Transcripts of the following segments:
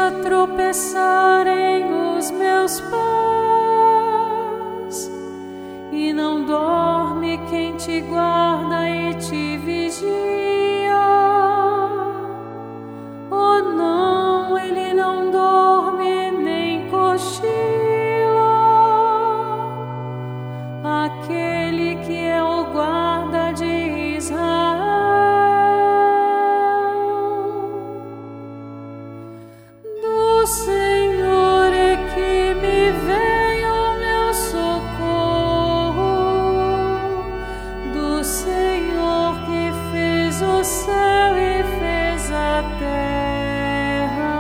deixa tropeçarem os meus pés, e não dorme quem te guarda e te vigia. Oh não, ele não dorme nem cochila, aquele que é o guarda de Israel. Do Senhor é que me vem o meu socorro, do Senhor que fez o céu e fez a terra.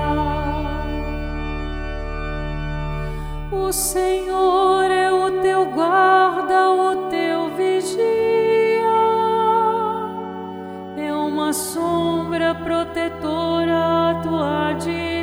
O Senhor é o teu guarda, o teu vigia, é uma sombra protetora à tua direita.